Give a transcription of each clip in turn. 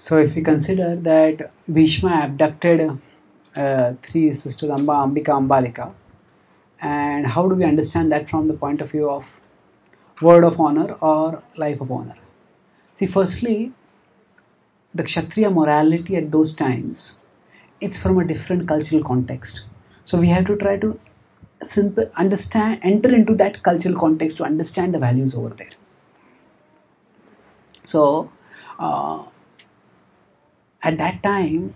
So if we consider that Bhishma abducted three sisters Amba, Ambika, Ambalika, and how do we understand that from the point of view of word of honor or life of honor? See, firstly, the Kshatriya morality at those times, it's from a different cultural context. So we have to try to enter into that cultural context to understand the values over there. So at that time,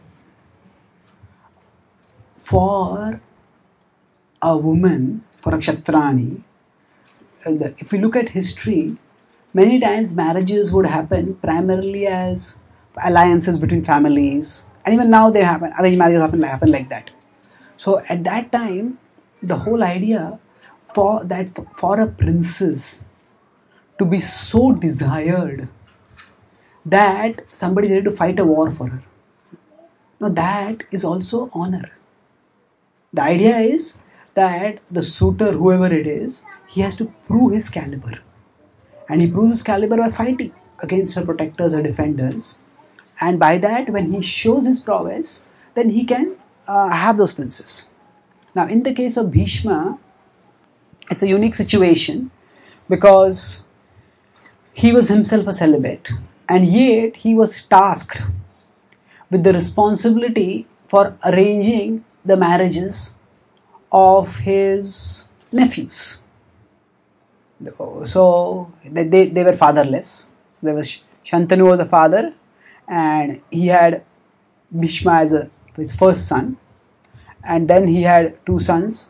for a woman, for a Kshatrani, if we look at history, many times marriages would happen primarily as alliances between families, and even now they happen. Arranged marriages happen like that. So at that time, the whole idea for a princess to be so desired that somebody is ready to fight a war for her. Now that is also honor. The idea is that the suitor, whoever it is, he has to prove his caliber. And he proves his caliber by fighting against her protectors or defenders. And by that, when he shows his prowess, then he can have those princes. Now, in the case of Bhishma, it's a unique situation because he was himself a celibate, and yet he was tasked with the responsibility for arranging the marriages of his nephews. So they were fatherless. So there was Shantanu was the father, and he had Bhishma as his first son, and then he had two sons,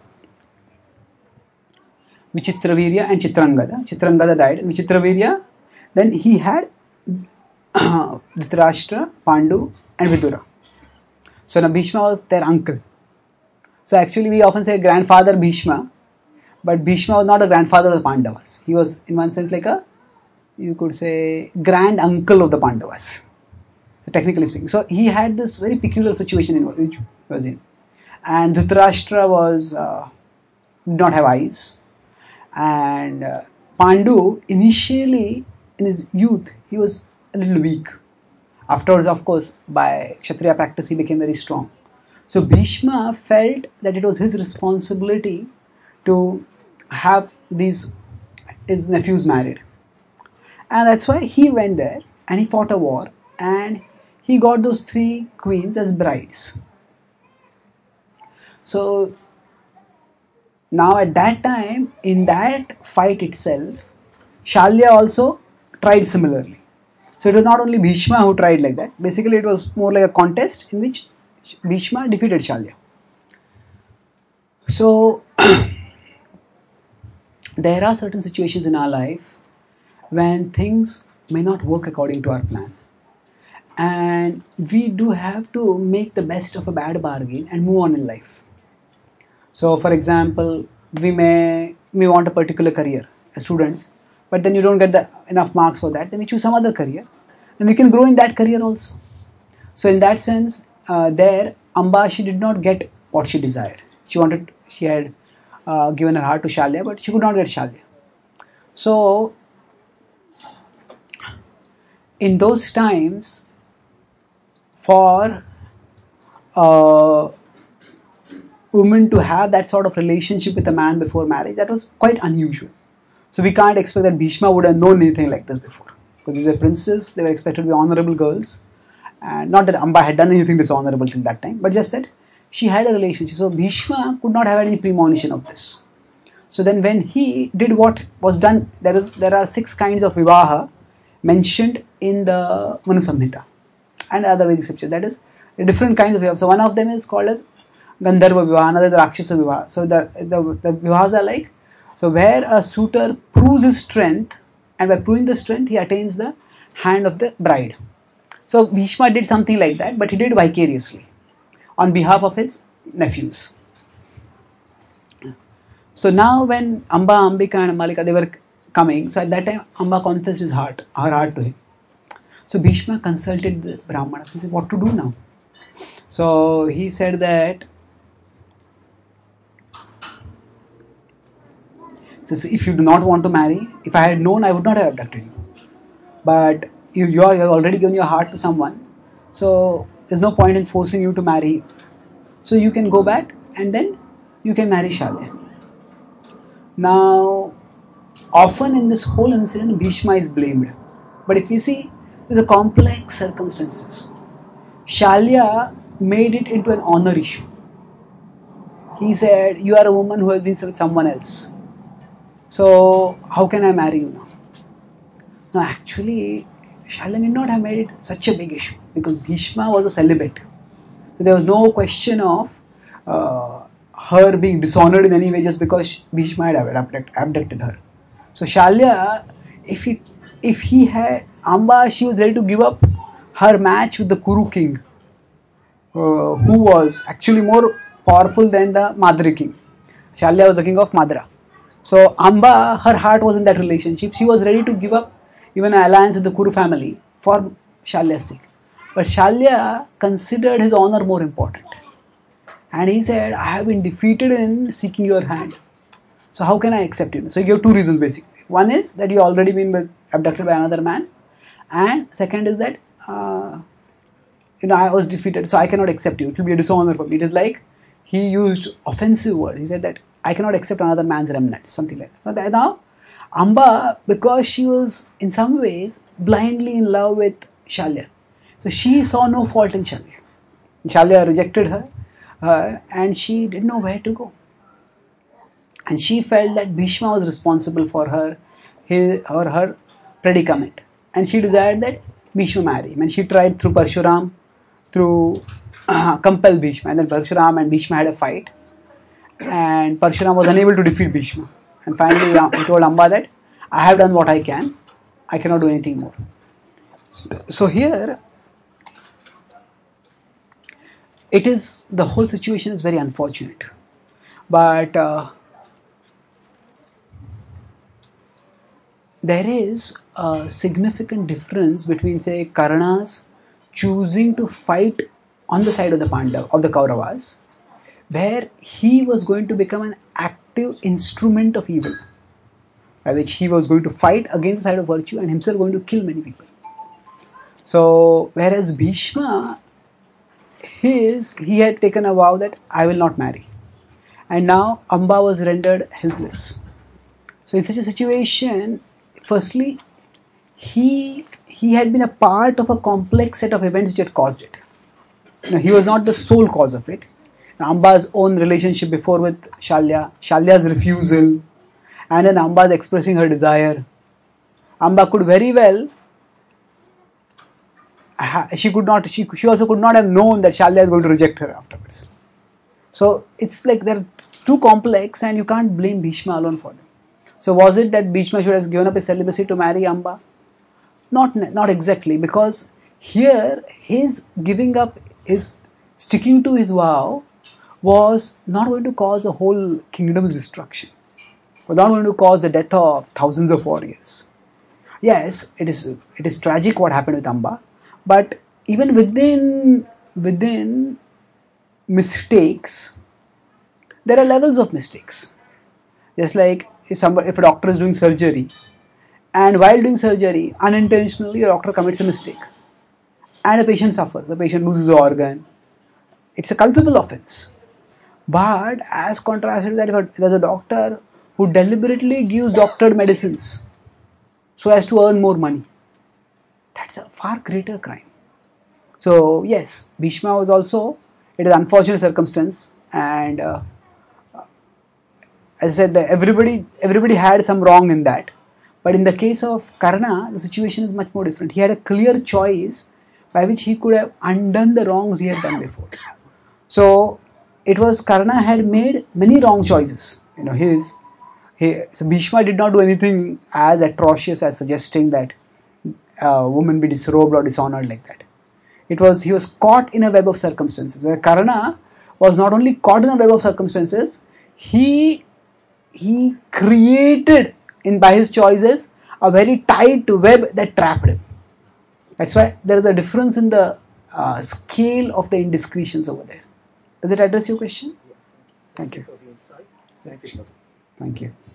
Vichitravirya and Chitrangada. Chitrangada died, and Vichitravirya. Then he had Dhritarashtra, Pandu, and Vidura. So now Bhishma was their uncle. So actually we often say grandfather Bhishma, but Bhishma was not a grandfather of the Pandavas. He was in one sense like you could say, grand uncle of the Pandavas, technically speaking. So he had this very peculiar situation in which he was in. And Dhritarashtra did not have eyes. And Pandu, initially in his youth, he was a little weak. Afterwards, of course, by Kshatriya practice, he became very strong. So Bhishma felt that it was his responsibility to have his nephews married. And that's why he went there and he fought a war and he got those three queens as brides. So now at that time, in that fight itself, Shalya also tried similarly. So it was not only Bhishma who tried like that. Basically, it was more like a contest in which Bhishma defeated Shalya. So there are certain situations in our life when things may not work according to our plan. And we do have to make the best of a bad bargain and move on in life. So for example, we want a particular career as students, but then you don't get enough marks for that, then we choose some other career. And we can grow in that career also. So in that sense, Amba, she did not get what she desired. She had given her heart to Shalya, but she could not get Shalya. So in those times, for a woman to have that sort of relationship with a man before marriage, that was quite unusual. So we can't expect that Bhishma would have known anything like this before. Because these were princes, they were expected to be honorable girls. And not that Amba had done anything dishonorable till that time, but just that she had a relationship. So Bhishma could not have any premonition of this. So then when he did what was done, there are 6 kinds of vivaha mentioned in the Manu Samhita and other Vedic scriptures. That is, different kinds of vivaha. So one of them is called as Gandharva vivaha, another is Rakshasa vivaha. So the vivahas are like, so where a suitor proves his strength, and by proving the strength, he attains the hand of the bride. So Bhishma did something like that, but he did vicariously on behalf of his nephews. So now when Amba, Ambika and Ambalika, they were coming, so at that time Amba confessed her heart to him. So Bhishma consulted the Brahmana. He said, what to do now? So he said that, if you do not want to marry, if I had known, I would not have abducted you. But you have already given your heart to someone, So there's no point in forcing you to marry. So you can go back and then you can marry Shalya. Now, often in this whole incident, Bhishma is blamed. But if you see, there's a complex circumstances. Shalya made it into an honor issue. He said, "You are a woman who has been with someone else. So how can I marry you now?" Now, actually, Shalya did not have made it such a big issue because Bhishma was a celibate. So there was no question of her being dishonored in any way just because Bhishma had abducted her. So Shalya, if he had Amba, she was ready to give up her match with the Kuru king, who was actually more powerful than the Madri king. Shalya was the king of Madra. So Amba, her heart was in that relationship. She was ready to give up even an alliance with the Kuru family for Shalya's sake. But Shalya considered his honor more important. And he said, "I have been defeated in seeking your hand. So how can I accept you?" So he gave two reasons basically. One is that you already been abducted by another man. And second is that, I was defeated, so I cannot accept you. It will be a dishonor for me. It is like he used offensive words. He said that I cannot accept another man's remnants, something like that. Now, Amba, because she was in some ways blindly in love with Shalya, so she saw no fault in Shalya. Shalya rejected her, and she didn't know where to go. And she felt that Bhishma was responsible for her predicament. And she desired that Bhishma marry him. And she tried through Parshuram, through compel Bhishma. And then Parshuram and Bhishma had a fight. And Parshuram was unable to defeat Bhishma. And finally he told Amba that I have done what I can. I cannot do anything more. So here, the whole situation is very unfortunate. But there is a significant difference between, say, Karna's choosing to fight on the side of the Kauravas, where he was going to become an active instrument of evil, by which he was going to fight against the side of virtue and himself going to kill many people. So, whereas Bhishma, he had taken a vow that I will not marry. And now Amba was rendered helpless. So in such a situation, firstly, he had been a part of a complex set of events which had caused it. He was not the sole cause of it. Amba's own relationship before with Shalya, Shalya's refusal, and then Amba's expressing her desire. Amba could very well, she also could not have known that Shalya is going to reject her afterwards. So it's like they're too complex and you can't blame Bhishma alone for them. So was it that Bhishma should have given up his celibacy to marry Amba? Not exactly, because here his giving up, his sticking to his vow was not going to cause a whole kingdom's destruction. Was not going to cause the death of thousands of warriors. Yes, it is tragic what happened with Amba, but even within mistakes, there are levels of mistakes. Just like if a doctor is doing surgery, and while doing surgery, unintentionally a doctor commits a mistake, and a patient suffers, the patient loses an organ, it's a culpable offense. But as contrasted that if there's a doctor who deliberately gives doctored medicines so as to earn more money, that's a far greater crime. So yes, Bhishma was also, it is an unfortunate circumstance, and as I said, that everybody had some wrong in that. But in the case of Karna, the situation is much more different. He had a clear choice by which he could have undone the wrongs he had done before. So it was, Karna had made many wrong choices. So Bhishma did not do anything as atrocious as suggesting that a woman be disrobed or dishonored like that. He was caught in a web of circumstances, where Karna was not only caught in a web of circumstances, he created by his choices a very tight web that trapped him. That's why there is a difference in the scale of the indiscretions over there. Does it address your question? Thank you. Thank you. Thank you.